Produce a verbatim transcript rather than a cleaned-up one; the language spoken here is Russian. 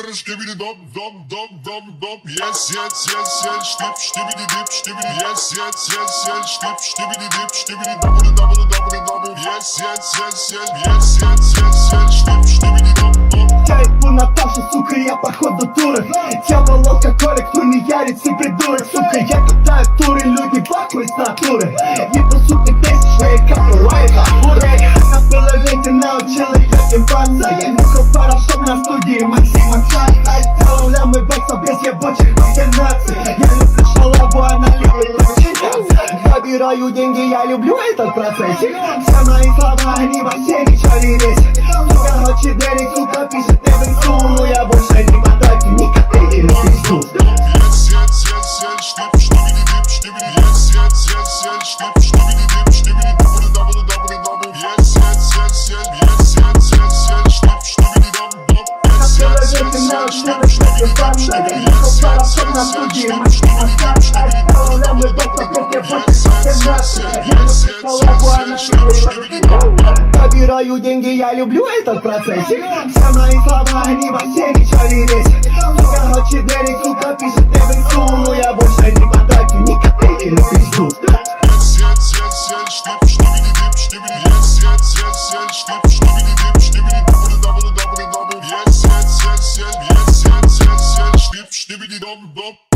Skibidi skibidi dum dum dum dum dum. Yes yes yes yes. Skip skibidi dip skibidi. Yes yes yes yes. Skip skibidi dip skibidi. Double double double double. Yes yes yes yes. Yes yes yes yes. Skip skibidi dum dum. Я иду на Наташу, сука, я походу турок. Тело лодка корик, кто не ярит, все придурок. Сука, я катаю туры, люди бахают с натуры. Еду сутки тысячные, как у Райта. Урек, на половине научила я ебаться. Я нюхал порошок на студии Максима Цай. Отправляем мы бокса без ебучих махинаций. Я люблю шалаву, она любит подчиняться. Забираю деньги, я люблю этот процессик. Все мои слова, они вообще ничего не весят. Сука, ночи Дерек, сука, пишет Эвенсу. Но я больше не мотать, ни копейки на пизду. Yes yes yes yes. Skip skibidi dip skibidi. Yes yes yes yes. Skip skibidi dip skibidi. Double double double double. Yes yes yes yes. Yes yes yes yes. Skip skibidi dum dum. Yes yes yes yes. Skip skibidi dip skibidi. Yes yes yes yes. Skip skibidi dip skibidi. Double double double. Yes yes yes yes. Yes yes yes yes. Skip skibidi dum dum. Забираю деньги, я люблю этот процессик. Все мои слова, они вообще ничего не весят. Сука, ночи Дерек, сука, пишет Эвенсу. Но я больше не потрачу ни копейки на пизду. Yes yes yes yes. Skip skibidi dip skibidi. Yes yes yes yes. Skip skibidi dip skibidi. Double double double double. Yes yes yes yes. Yes yes yes yes. Skip skibidi dum dum.